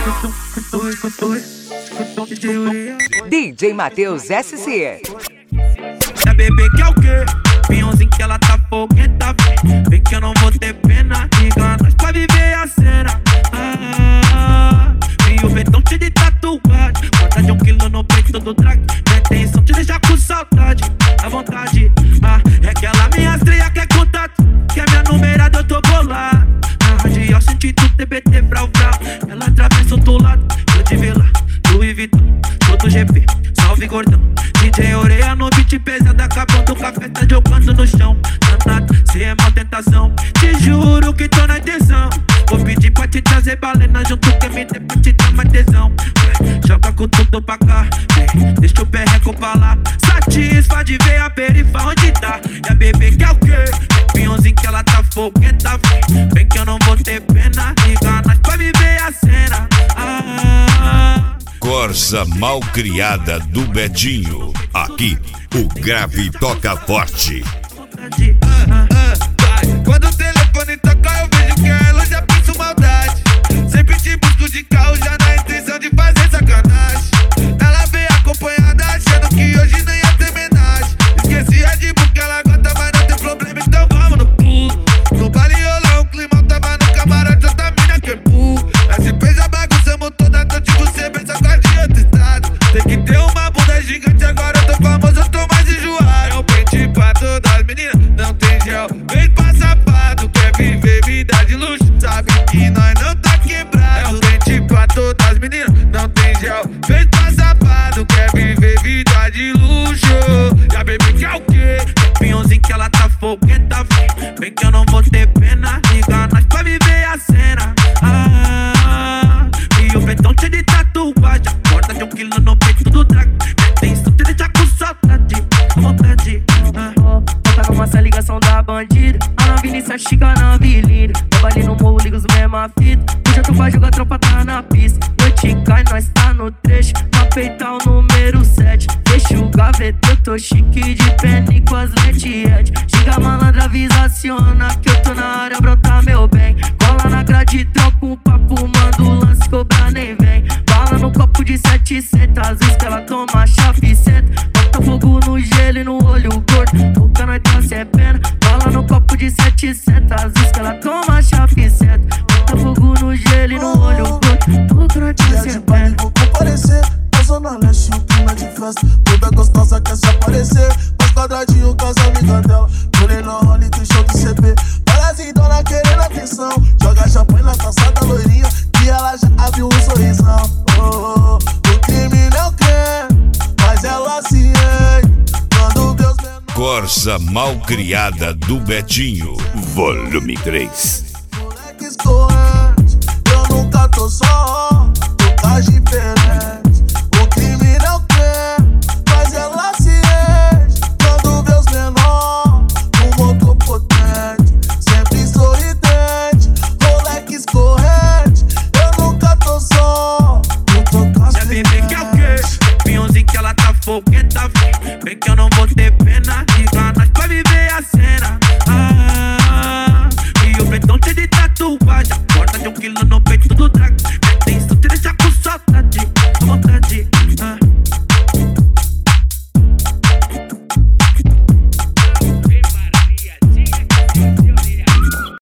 DJ Matheus SC. Da bebê que é o quê? Pinhãozinho que ela tá fogueta. Vem que eu não vou ter pena. Liga nós pra viver a cena. E o betão cheio de tatuagem. Bota de 1 quilo no peito do drag. Minha intenção te deixar com saudade. À vontade. É aquela minha estreia que é contato. Que é minha numerada, eu tô bolado. Na radial senti tudo TBT brau brau. Ela atravessa outro lado. Eu te vi lá, Louis Vuitton, todo GP, salve gordão. DJ Oreia no beat pesado, acabando com a festa, jogando no chão. Danado, cê é mó tentação. Te juro que tô na intenção. Vou pedir pra te trazer balena junto que me dê pra te dar mais tesão. Joga com tudo pra cá, deixa o perreco pra lá. Satisfa de ver a perifa onde tá. E a bebê que é o quê? Pinhãozinho que ela tá fogueta. Vem que eu não vou ter pena. Liga nós pra viver a cena. Corsa malcriada do Betinho. Aqui, o grave toca forte. Quando o telefone toca, eu vejo que ela já pensa maldade. Sempre te busco de carro, já na intenção de fazer sacanagem. Ela veio acompanhada, achando que hoje não ia ter homenagem. Esqueci a de porque ela gosta, mas não tem problema, então vamos no pulo. No baile rolou um climão, tava no camarote, outra mina que pulo. SP já bagunçamos toda noite, você pensa com a de outro estado. Tem que ter uma bunda gigante, agora eu tô famoso, eu tô mais enjoado. É um pente pra todas as meninas, não tem gel. Vem pra safado, quer viver vida de luxo, sabe que nós não tá quebrado. É um pente pra todas as meninas, não tem gel. Vem pra safado, quer viver vida de luxo. E a baby que é o quê? Pinhãozinho que ela tá fogueta. Vem que eu não vou ter pena. Liga nós pra viver a cena. E o betão cheio de tatuagem. Bota de 1 quilo no peito do drag. Minha intenção te deixar com saudade. À vontade. Toca com essa ligação da bandida. A Vinícius chica na avenida. Eu ali no morro, liga os mesma fita. Hoje tu vai jogar tropa, tá na pista. Eu te cai, nós tá no trecho. Na peita o número 7. Fecha o gaveta, eu tô chique de pena e com as lentes. Chega malandra, avisa, aciona que eu tô na área, brota meu bem. Cola na grade, troca um papo, manda o lance, cobra nem vem. Bala no copo de 700, às vezes que ela toma chave senta. Bota fogo no gelo e no olho gordo, boca nós tá sem pena. Bala no copo de 700, às vezes que ela toma chave senta. Bota fogo no gelo e no olho gordo, boca nós tá sem pena. Vou comparecer na zona leste, um clima de festa. Toda gostosa quer se aparecer. Faz quadradinho com as amigas dela. Colei no role, tem show do CP. Parasitona querendo atenção. Joga champanhe na calçada loirinha, que ela já abriu um sorrisão. O crime não quer, mas ela se enche. Quando Deus menor. Corsa malcriada do Betinho. Volume 3. Moleques correntes, eu nunca tô só. Tô mais diferente. O crime não quer, mas ela se enche. Quando vê os menor, um motor potente, sempre sorridente. Moleques correntes, eu nunca tô só. Eu tô com a Já bebê que é o quê? Pinhãozinho que ela tá fogueta. Vem que eu não vou ter pena. Liga nós pra viver a cena. E o betão cheio de tatuagem. Bota de 1 quilo no peito do drag. Minha intenção te deixar com saudade.